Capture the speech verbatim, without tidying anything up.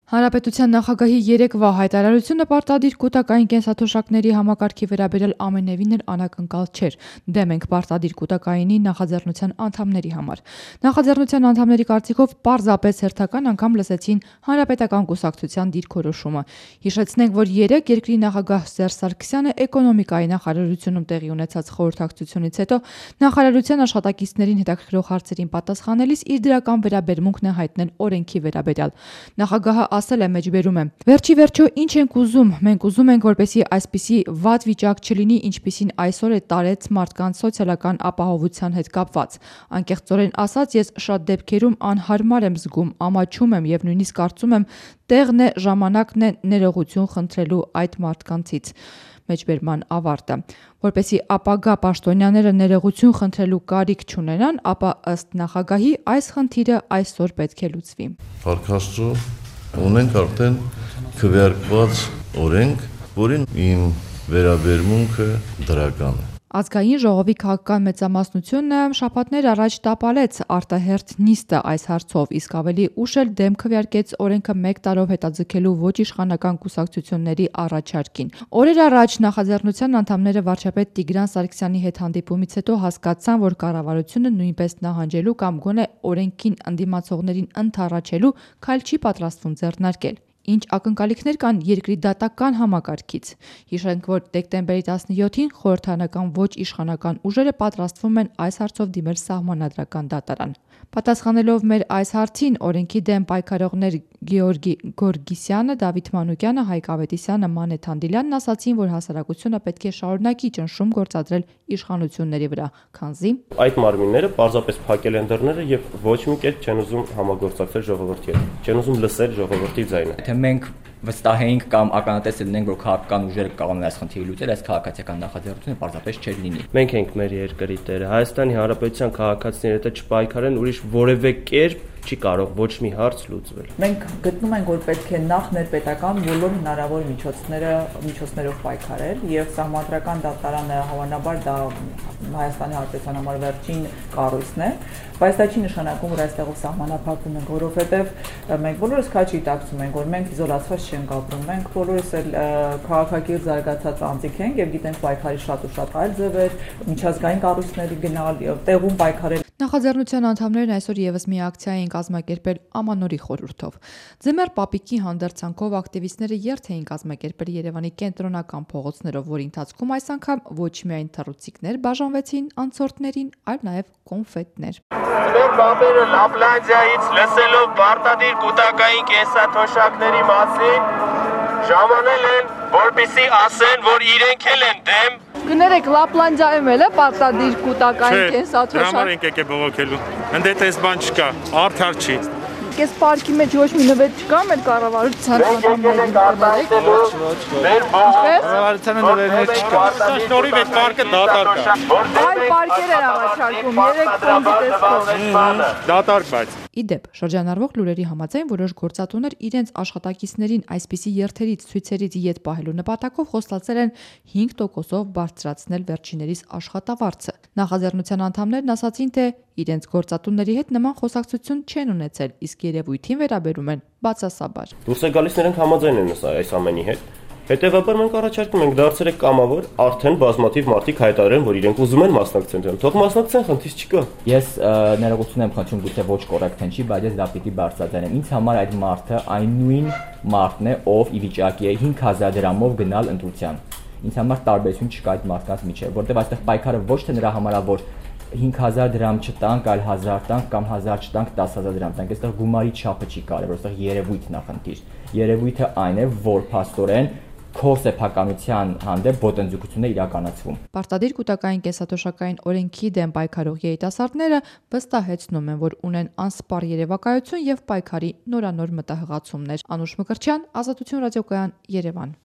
Հանրապետության նախագահի երեկվա հայտարարությունը պարտադիր կൂട്ടակային կենսաթոշակների համակարգի վերաբերյալ ամենևին էլ անակնկալ չէր։ Դեմ ենք պարտադիր կൂട്ടակայինի նախաձեռնության անդամների համար։ Նախաձեռնության անդամների կարծիքով պարզապես հերթական անգամ լսեցին Հանրապետական կուսակցության դիրքորոշումը։ Հիշեցնենք, որ երեկ երկրի նախագահ Սերժ Սարգսյանը էկոնոմիկայի նախարարությունում տեղի ունեցած խորհրդակցությունից հետո նախարարության աշխատակիցներին հետաքրքրող հարցերին պատասխանելիս իր դրական վերաբերմունքն է հայտնել օրենքի վերաբերյալ։ Նախագահը ասել է մեջբերում է. «Վերջի վերջո ինչ ենք ուզում, մենք ուզում ենք, որպեսզի այսպիսի վատ վիճակ չլինի, ինչպիսին այսօր է տարեց մարդկանց սոցիալական ապահովության հետ կապված։ Անկեղծորեն ասած, ես շատ դեպքերում անհարմար եմ զգում, ամաչում եմ եւ նույնիսկ կարծում եմ տեղն է, ժամանակն է ներողություն խնդրելու այդ մարդկանցից»։ Մեջբերման ավարտը։ Որպեսզի ապագա պաշտոնյաները ներողություն խնդրելու կարիք չունենան, ապա ըստ նախագահի այս խնդիրը այսօր պետք է լուծվի։ Փառք ունենք արդեն քվեարկված օրենք, որին իմ վերաբերմունքը դրական է։ Ազգային ժողովի քաղաքական մեծամասնությունը շաբաթներ առաջ տապալեց արտահերթ նիստը այս հարցով, իսկ ավելի ուշ էլ դեմ քվեարկեց օրենքը մեկ տարով հետաձգելու ոչ իշխանական կուսակցությունների առաջարկին։ Օրեր առաջ նախաձեռնության անդամները վարչապետ Տիգրան Սարգսյանի հետ հանդիպումից հետո հասկացան, որ կառավարությունը նույնպես նահանջելու կամ գոնե օրենքին ընդդիմացողներին ընդառաջելու քայլ չի պատրաստվում ձեռնարկել։ Ինչ ակնկալիքներ կան երկրի դատական համակարգից։ Հիշենք, որ դեկտեմբերի տասնյոթին խորհրդարանական ոչ իշխանական ուժերը պատրաստվում են այս հարցով դիմել սահմանադրական դատարան։ Պատասխանելով մեր այս հարցին օրենքի դեմ պայքարողներ Գեորգի Գորգիսյանը, Դավիթ Մանուկյանը, Հայկ Ավետիսյանը, Մանեթ Հանդիլյանն ասացին, որ հասարակությունը պետք է շարունակի ճնշում գործադրել իշխանությունների վրա, քանզի այդ մարմինները պարզապես փակել են դռները եւ ոչ մի կերպ չեն ուզում համագործակցել ժողովրդի հետ, չեն ուզում լսել ժողովրդի ձայնը։ Թե մենք վստահենք կամ ականատես լինենք, որ քաղաքական ուժերը կարող են այս խնդիրը լուծել, այս քաղաքացիական նախաձեռնությունը պարզապես չէր լինի։ Մենք ենք մեր երկրի տերը, Հայաստանի Հանրապետության քաղաքացիները եթե չպայքարեն, ուրիշ որևէ կերպ չի կարող ոչ մի հարց լուծվել։ Մենք գտնում ենք, որ պետք է նախ ներպետական բոլոր հնարավոր միջոցները միջոցներով պայքարել եւ սահմանադրական դատարանը հավանաբար դա Հայաստանի Հանրապետության համար վերջին կառույցն է, բայց դա չի նշանակում, որ այստեղով սահմանափակվում ենք, որովհետեւ մենք բոլորս քաչի տակցում ենք, որ մենք իզոլացված չենք ապրում, մենք բոլորս էլ քաղաքակիրթ զարգացած անձիկ ենք եւ գիտենք պայքարի շատ ու շատ այլ ձևեր, միջազգային կառույցների գնալ, տեղում պայքարել։ Նախաձեռնության անդամներն այսօր եւս մի ակցիա էին կազմակերպել Ամանորի խորհրդով։ Ձմեռ պապիկի հանդերձանքով ակտիվիստները երթ էին կազմակերպել Երևանի կենտրոնական փողոցներով, որի ընթացքում այս անգամ ոչ միայն թռուցիկներ բաժանվեցին անցորդներին, այլ նաեւ կոնֆետներ։ Մեր բաբերը Լապլանդիայից լսելով պարտադիր կൂട്ടակային կենսաթոշակների մասին ժամանել են, որպեսզի ասեն, որ իրենք էլ են դեմ։ Կներեք, Լապլանդիայում էլ է պարտադիր կൂട്ടակային կենսաթոշակ։ Չէ, դրա համար ենք եկել բողոքելու։ Ընդ էս բան չկա, արդար չի։ Այս պարկի մեջ ոչ մի նվեր չկա մեր կառավարության անդամներին տվեք։ Մեր կառավարությանը նվերներ չկա։ Շնորհիվ այդ պարկը դատարկ է։ Այլ պարկեր են առաջարկում, երեք ֆոնդի տեսքով։ Դատարկ բայց։ Իդեպ, շրջանառվող լուրերի համաձայն որոշ գործատուներ իրենց աշխատակիցներին այսպիսի երթերից ցույցերից յետ պահելու նպատակով խոստացել են հինգ տոկոսով բարձրացնել վերջիներիս աշխատավարձը։ Նախաձեռնության անդամներն ասացին, թե իրենց գործատուների հետ նման խոսակցություն չեն ունեցել, իսկ երևույթին վերաբերում են բացասաբար։ Դուրս է գալիս նրանք համաձայն են այս ամենի հետ։ Հետևաբար մենք առաջարկում ենք դարձրեք կամավոր, արդեն բազմաթիվ մարդիկ հայտարարեն, որ իրենք ուզում են մասնակցեն, թող մասնակցեն, խնդիր չկա։ Ես ներողություն եմ խնդրում, գուցե ոչ կոռեկտ չի, բայց ես դա պիտի բարձրացնեմ։ Ինձ համար այդ մարդը այն նույն մարդն է, ով ի վիճակի է հինգ հազար դրամով գնալ ընտրության։ Ինձ համար տարբերություն չկա այդ մարդկանց միջև, որտեղ այստեղ պայքարը ոչ թե նրա համար է, որ հինգ հազար դրամ չտանք, այլ հազար տանք կամ հազար չտանք, դաս հազար դրամ տանք։ Այստեղ գումարի չափը չի կարևոր, այստեղ երևույթն է խնդիր։ Երևույթը այն է, որ փաստորեն քո սեփականության հանդեպ ոտնձգություն է իրականացվում։ Պարտադիր կൂട്ടակային կենսաթոշակային օրենքի դեմ պայքարող երիտասարդները վստահեցնում են, որ ունեն անսպառ երևակայություն եւ պայքարի նորանոր մտահղացումներ։ Անուշ Մկրտչյան, Ազատություն ռադիոկայան, Երևան։